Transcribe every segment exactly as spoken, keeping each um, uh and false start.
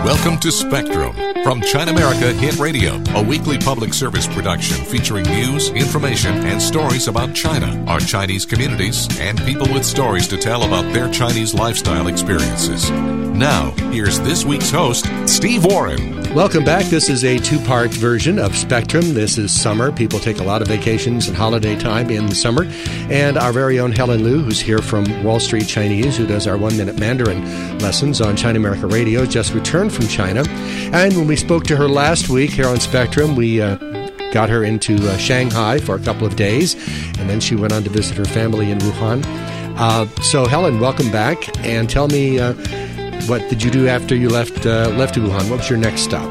Welcome to Spectrum from China America Hit Radio, a weekly public service production featuring news, information, and stories about China, our Chinese communities, and people with stories to tell about their Chinese lifestyle experiences. Now, here's this week's host, Steve Warren. Welcome back. This is a two-part version of Spectrum. This is summer. People take a lot of vacations and holiday time in the summer. And our very own Helen Liu, who's here from Wall Street Chinese, who does our one-minute Mandarin lessons on China America Radio, just returned from China. And when we spoke to her last week here on Spectrum, we uh, got her into uh, Shanghai for a couple of days, and then she went on to visit her family in Wuhan. Uh, so, Helen, welcome back, and tell me, uh, what did you do after you left uh, left Wuhan? What was your next stop?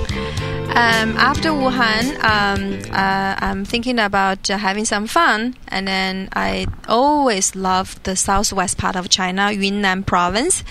Um, after Wuhan, um, uh, I'm thinking about uh, having some fun, and then I always loved the southwest part of China, Yunnan province.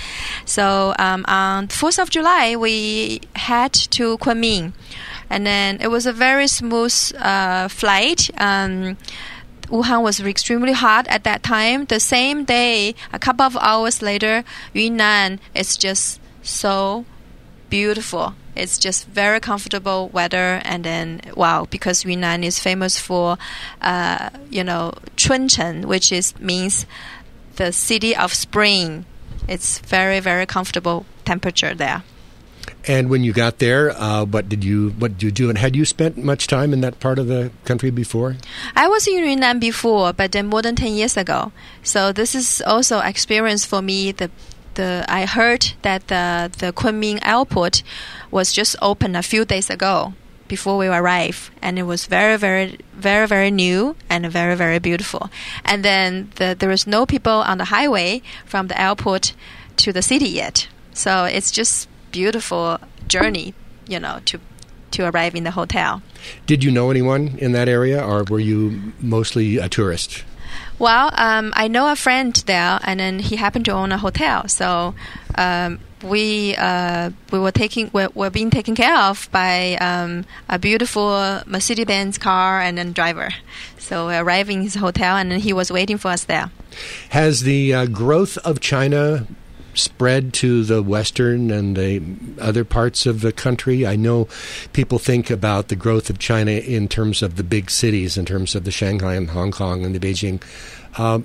So um, on fourth of July, we head to Kunming, and then it was a very smooth uh, flight. Um, Wuhan was extremely hot at that time. The same day, a couple of hours later, Yunnan is just so beautiful. It's just very comfortable weather, and then wow, because Yunnan is famous for, uh, you know, Chuncheng, which is means the city of spring. It's very very comfortable temperature there. And when you got there, uh, what did you what did you do? And had you spent much time in that part of the country before? I was in Yunnan before, but then more than ten years ago. So this is also experience for me. The the I heard that the the Kunming airport was just opened a few days ago before we arrived, and it was very very very very new and very very beautiful. And then the, there was no people on the highway from the airport to the city yet. So it's just beautiful journey, you know, to to arrive in the hotel. Did you know anyone in that area, or were you mostly a tourist? Well, um, I know a friend there, and then he happened to own a hotel. So um, we uh, we were taking we're, we're being taken care of by um, a beautiful Mercedes-Benz car and then driver. So we arrived in his hotel, and then he was waiting for us there. Has the uh, growth of China spread to the western and the other parts of the country? I know people think about the growth of China in terms of the big cities, in terms of the Shanghai and Hong Kong and the Beijing. Um,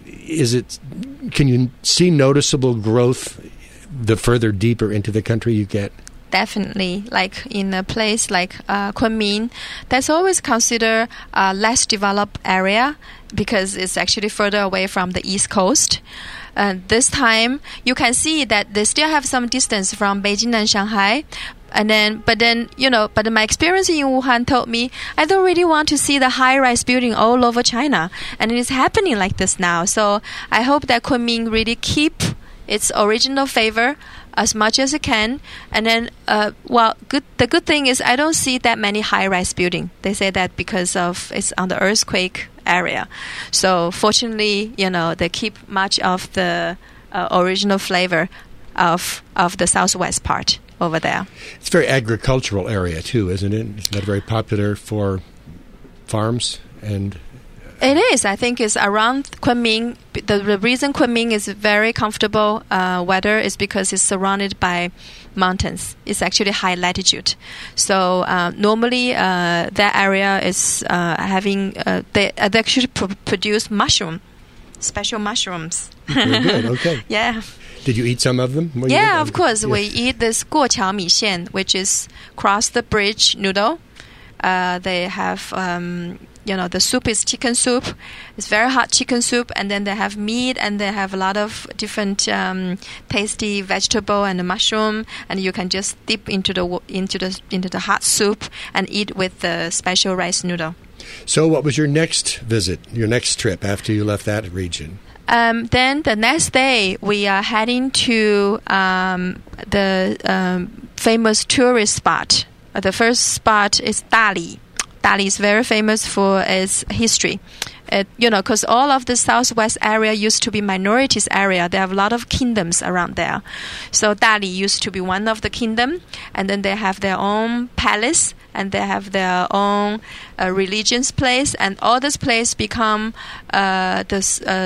is it? Can you see noticeable growth the further deeper into the country you get? Definitely. Like in a place like uh, Kunming, that's always considered a less developed area because it's actually further away from the East Coast. Uh, this time, you can see that they still have some distance from Beijing and Shanghai. And then, but then, you know, but my experience in Wuhan told me I don't really want to see the high-rise building all over China. And it is happening like this now. So I hope that Kunming really keep its original flavor as much as it can. And then, uh, well, good. The good thing is I don't see that many high-rise building. They say that because of it's on the earthquake area. So fortunately, you know, they keep much of the uh, original flavor of of the southwest part over there. It's a very agricultural area too, isn't it? Isn't that very popular for farms? And it is. I think it's around Kunming. The, the reason Kunming is very comfortable uh, weather is because it's surrounded by mountains. It's actually high latitude. So uh, normally uh, that area is uh, having, uh, they, uh, they actually pr- produce mushroom, special mushrooms. Very good, okay. Yeah. Did you eat some of them? What yeah, of course. Yes. We eat this guoqiao mi xian, which is cross the bridge noodle. Uh, they have... Um, You know, the soup is chicken soup. It's very hot chicken soup, and then they have meat, and they have a lot of different um, tasty vegetable and mushroom, and you can just dip into the into the into the hot soup and eat with the special rice noodle. So, what was your next visit? Your next trip after you left that region? Um, then the next day, we are heading to um, the um, famous tourist spot. Uh, the first spot is Dali. Dali is very famous for its history. It, you know, because all of the southwest area used to be minorities area. They have a lot of kingdoms around there. So Dali used to be one of the kingdom, and then they have their own palace, and they have their own uh, religious place, and all this place become uh, this uh,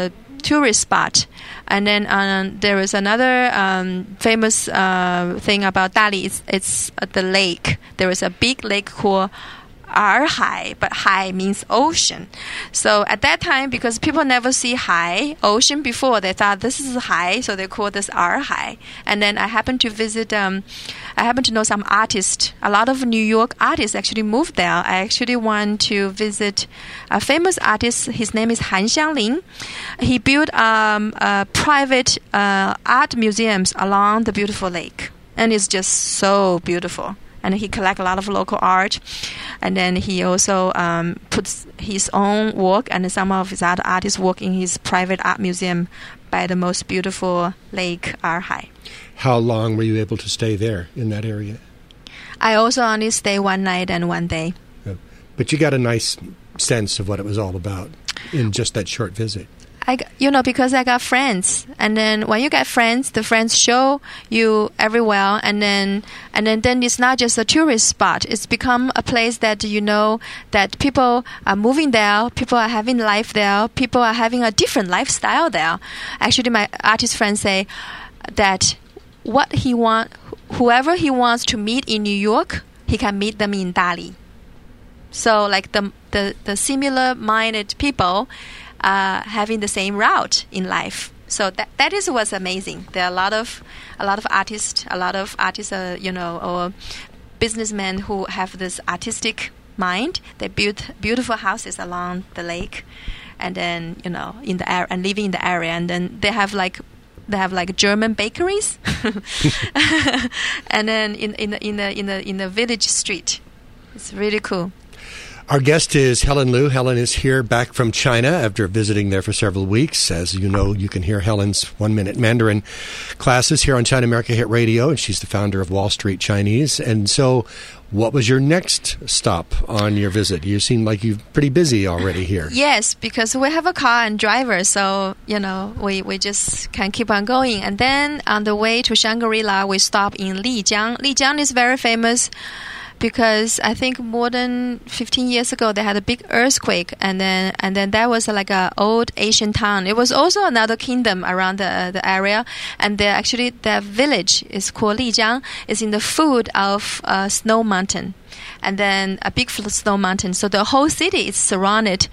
tourist spot. And then um, there is another um, famous uh, thing about Dali. It's, it's uh, the lake. There is a big lake called Erhai, but Hai means ocean. So at that time, because people never see Hai, ocean, before, they thought this is Hai, so they call this Erhai. And then I happened to visit, um, I happen to know some artists. A lot of New York artists actually moved there. I actually went to visit a famous artist. His name is Han Xiangling. He built um, a private uh, art museums along the beautiful lake. And it's just so beautiful. And he collects a lot of local art. And then he also um, puts his own work and some of his other artists' work in his private art museum by the most beautiful lake, Erhai. How long were you able to stay there in that area? I also only stayed one night and one day. Oh. But you got a nice sense of what it was all about in just that short visit. I, you know, because I got friends, and then when you get friends, the friends show you everywhere, and then and then, then it's not just a tourist spot. It's become a place that you know that people are moving there, people are having life there, people are having a different lifestyle there. Actually, my artist friends say that what he want, whoever he wants to meet in New York, he can meet them in Dali. So, like the the, the similar-minded people. Uh, having the same route in life, so that that is what's amazing. There are a lot of a lot of artists, a lot of artists, uh, you know, or businessmen who have this artistic mind. They build beautiful houses along the lake, and then you know in the area and living in the area, and then they have like they have like German bakeries, and then in in the in the in the in the village street, it's really cool. Our guest is Helen Lu. Helen is here back from China after visiting there for several weeks. As you know, you can hear Helen's one-minute Mandarin classes here on China America Hit Radio, and she's the founder of Wall Street Chinese. And so what was your next stop on your visit? You seem like you're pretty busy already here. Yes, because we have a car and driver, so, you know, we, we just can keep on going. And then on the way to Shangri-La, we stop in Lijiang. Lijiang is very famous because I think more than fifteen years ago they had a big earthquake, and then and then that was like a old Asian town. It was also another kingdom around the uh, the area, and they actually their village is called Lijiang. It's in the foot of uh, Snow Mountain, and then a big snow mountain. So the whole city is surrounded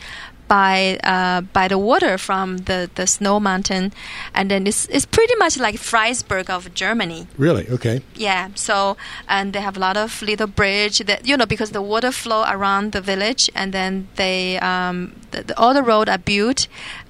by uh, by the water from the, the snow mountain, and then it's it's pretty much like Freisberg of Germany. Really? Okay. Yeah. So and they have a lot of little bridge that you know because the water flow around the village, and then they um, the, the, all the road are built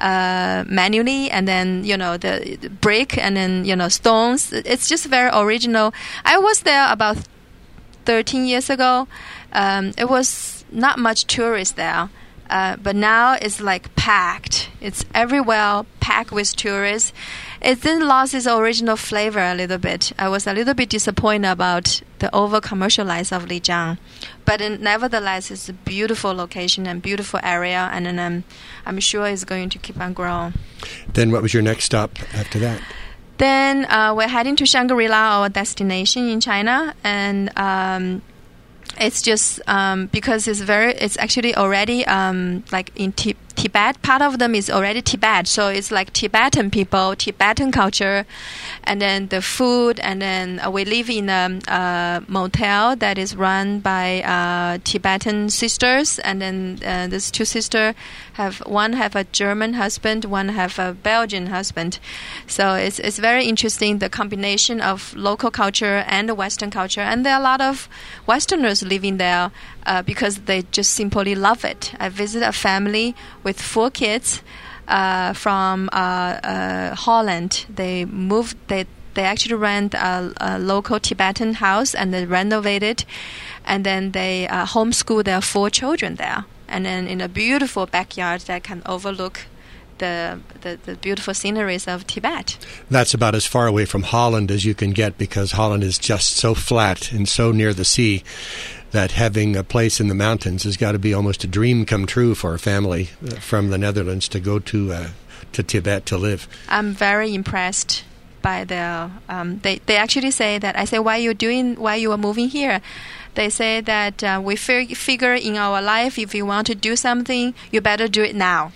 uh, manually, and then you know the, the brick and then you know stones. It's just very original. I was there about thirteen years ago. Um, it was not much tourists there. Uh, but now it's like packed. It's everywhere packed with tourists. It then lost its original flavor a little bit. I was a little bit disappointed about the over-commercialized of Lijiang. But in, nevertheless, it's a beautiful location and beautiful area, and then I'm, I'm sure it's going to keep on growing. Then what was your next stop after that? Then uh, we're heading to Shangri-La, our destination in China, and um, it's just um, because it's very, it's actually already um, like in T- Tibet. Part of them is already Tibet, so it's like Tibetan people, Tibetan culture, and then the food, and then uh, we live in a, a motel that is run by uh, Tibetan sisters, and then uh, these two sisters have one have a German husband, one have a Belgian husband. So it's it's very interesting, the combination of local culture and the Western culture, and there are a lot of Westerners living there uh, because they just simply love it. I visit a family with four kids uh, from uh, uh, Holland. They moved. They they actually rent a, a local Tibetan house and they renovate it, and then they uh, homeschool their four children there. And then in a beautiful backyard that can overlook the, the the beautiful sceneries of Tibet. That's about as far away from Holland as you can get, because Holland is just so flat and so near the sea that having a place in the mountains has got to be almost a dream come true for a family from the Netherlands to go to uh, to Tibet to live. I'm very impressed by their. Um, they they actually say that I say, why you doing? Why you are moving here? They say that uh, we fig- figure in our life, if you want to do something, you better do it now.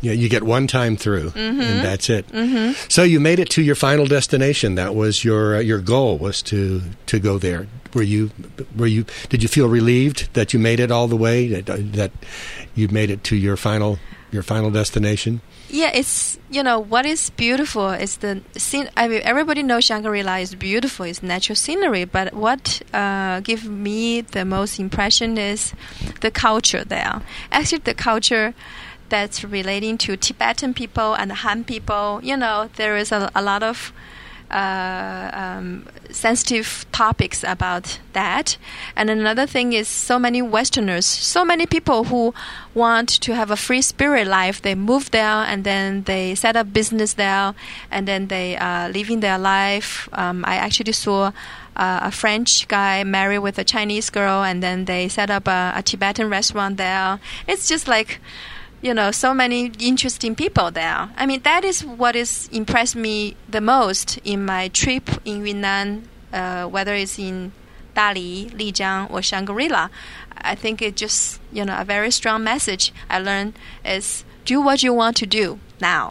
Yeah, you get one time through, mm-hmm. and that's it. Mm-hmm. So you made it to your final destination. That was your uh, your goal, was to, to go there. Were you were you did you feel relieved that you made it all the way, that, uh, that you made it to your final your final destination? Yeah, it's, you know, what is beautiful is the scene. I mean, everybody knows Shangri-La is beautiful, it's natural scenery, but what uh, gives me the most impression is the culture there. Actually, the culture that's relating to Tibetan people and Han people. You know, there is a, a lot of uh, um, sensitive topics about that. And another thing is so many Westerners, so many people who want to have a free spirit life. They move there and then they set up business there and then they are living their life. Um, I actually saw uh, a French guy marry with a Chinese girl and then they set up a, a Tibetan restaurant there. It's just like, you know, so many interesting people there. I mean, that is what is impressed me the most in my trip in Yunnan, uh, whether it's in Dali, Lijiang, or Shangri-La. I think it just, you know, a very strong message I learned is do what you want to do now.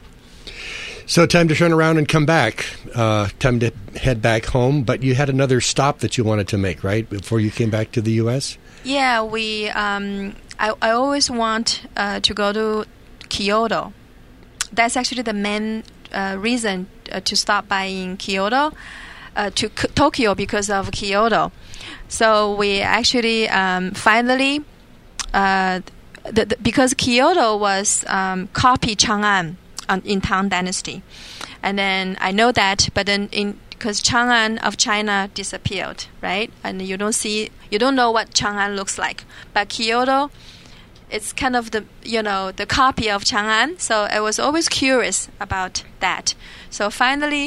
So time to turn around and come back. Uh, time to head back home. But you had another stop that you wanted to make, right, before you came back to the U S? Yeah, we. Um, I, I always want uh, to go to Kyoto. That's actually the main uh, reason uh, to stop by in Kyoto, uh, to K- Tokyo because of Kyoto. So we actually um, finally, uh, the, the, because Kyoto was um, copy Chang'an um, in Tang Dynasty. And then I know that, but then in because Chang'an of China disappeared, right? And you don't see, you don't know what Chang'an looks like. But Kyoto, it's kind of the, you know, the copy of Chang'an. So I was always curious about that. So finally,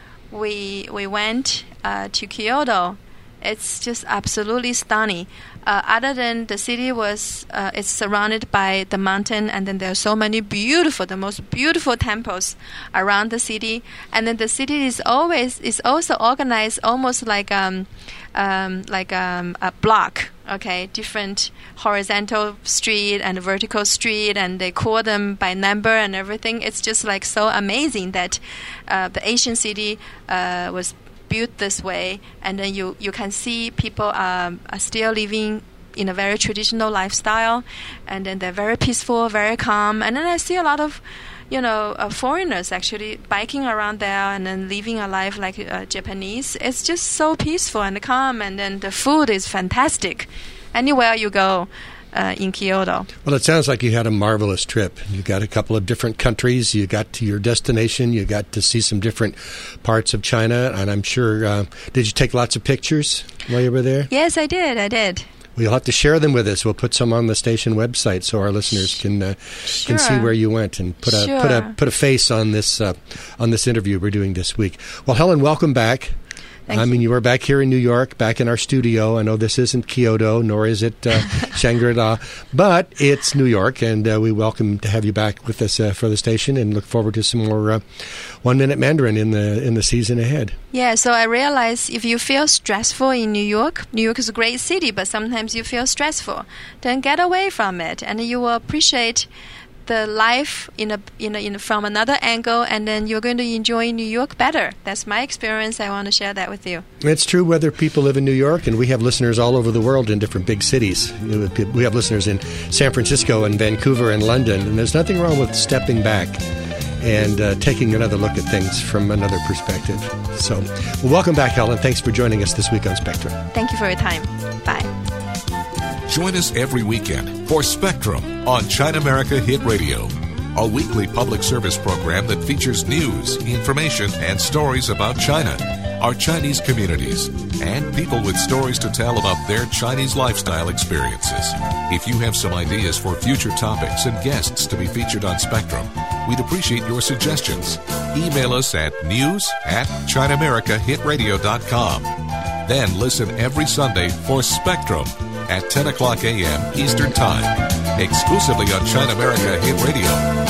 we we went uh, to Kyoto. It's just absolutely stunning. Uh, other than the city was, uh, it's surrounded by the mountain, and then there are so many beautiful, the most beautiful temples around the city. And then the city is always is also organized almost like um, um like um, a block. Okay, different horizontal street and vertical street, and they call them by number and everything. It's just like so amazing that uh, the Asian city uh, was built this way, and then you, you can see people um, are still living in a very traditional lifestyle, and then they're very peaceful, very calm. And then I see a lot of, you know, uh, foreigners actually biking around there and then living a life like uh, Japanese. It's just so peaceful and calm, and then the food is fantastic anywhere you go. Uh, in Kyoto. Well, it sounds like you had a marvelous trip. You got a couple of different countries. You got to your destination. You got to see some different parts of China. And I'm sure, uh, did you take lots of pictures while you were there? Yes, I did. I did. Well, you'll have to share them with us. We'll put some on the station website so our listeners can uh, sure. can see where you went and put a sure. put a put a face on this uh, on this interview we're doing this week. Well, Helen, welcome back. Thank I you. mean, you were back here in New York, back in our studio. I know this isn't Kyoto, nor is it uh, Shangri-La, but it's New York, and uh, we welcome to have you back with us uh, for the station, and look forward to some more uh, One Minute Mandarin in the in the season ahead. Yeah, so I realize if you feel stressful in New York, New York is a great city, but sometimes you feel stressful, then get away from it, and you will appreciate the life in a, in a, in a, from another angle, and then you're going to enjoy New York better. That's my experience. I want to share that with you. It's true whether people live in New York, and we have listeners all over the world in different big cities. We have listeners in San Francisco and Vancouver and London, and there's nothing wrong with stepping back and uh, taking another look at things from another perspective. So, well, welcome back, Helen. Thanks for joining us this week on Spectrum. Thank you for your time. Bye. Join us every weekend for Spectrum on China America Hit Radio, a weekly public service program that features news, information, and stories about China, our Chinese communities, and people with stories to tell about their Chinese lifestyle experiences. If you have some ideas for future topics and guests to be featured on Spectrum, we'd appreciate your suggestions. Email us at news at china america hit radio dot com. Then listen every Sunday for Spectrum at ten o'clock a.m. Eastern Time, exclusively on China America Hit Radio.